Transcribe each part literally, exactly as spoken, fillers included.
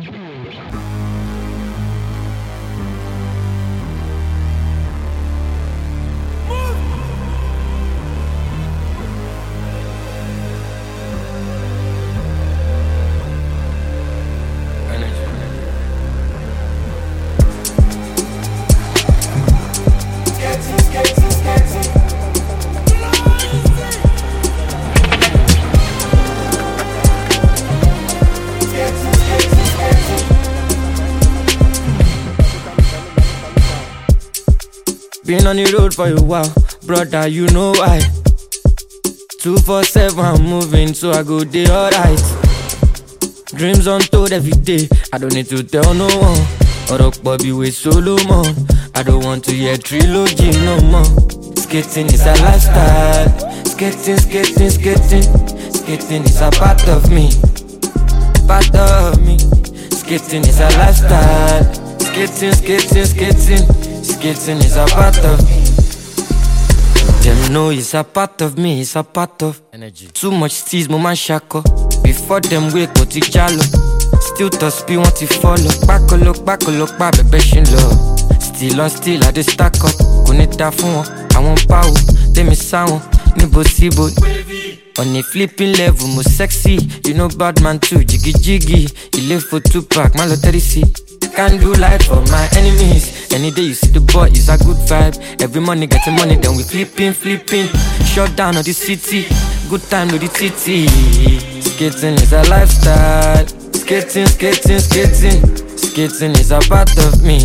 Been on the road for a while, brother, you know why. two four seven, I'm moving, so I go day alright. Dreams untold every day, I don't need to tell no one. Or Bobby with Solomon, I don't want to hear trilogy no more. Skating is a lifestyle, skating, skating, skating. Skating is a part of me, part of me. Skating is a lifestyle, skating, skating, skating. Skating is a part of me. Them know it's a part of me, it's a part of energy. Too much steez, mama shako. Before them wake, go to jalo. Still to speed, want to follow. Back look, back look, back baby low. Still on still, I just stack up. Kunita fun, I want power. Let me sound, nibo sibo. On a flipping level, more sexy. You know bad man too, jiggy jiggy. You live for two pack, my lottery see. Can't do life for my enemies. Any day you see the boy, it's a good vibe. Every money getting money, then we flipping, flipping. Shut down on the city, good time to the titty. Skating is a lifestyle. Skating, skating, skating. Skating is a part of me.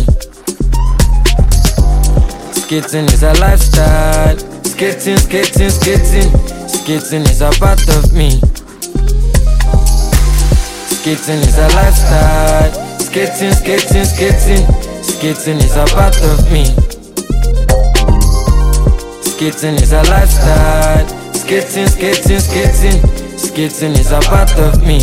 Skating is a lifestyle. Skating, skating, skating. Skating is a part of me. Skating is a lifestyle. Skating, skating, skating. Skating is a part of me. Skating is a lifestyle. Skating, skating, skating. Skating is a part of me.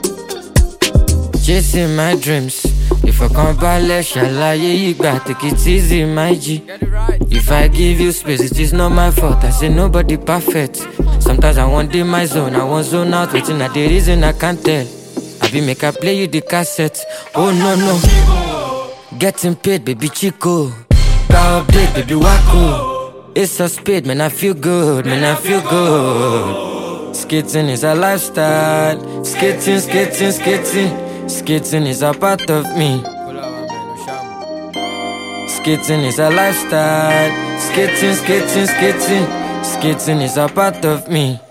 Chasing my dreams. If I can't balance, shala you got take it easy, my G. If I give you space, it is not my fault. I say nobody perfect. Sometimes I want in my zone, I want zone out, waiting at the reason I can't tell. I be make I play you the cassette. Oh no no, getting paid, baby Chico. Power update, baby Wacko. It's a speed, man, I feel good, man, I feel good. Skating is a lifestyle. Skating, skating, skating. Skating is a part of me. Skating is a lifestyle. Skating, skating, skating. Skating is a part of me.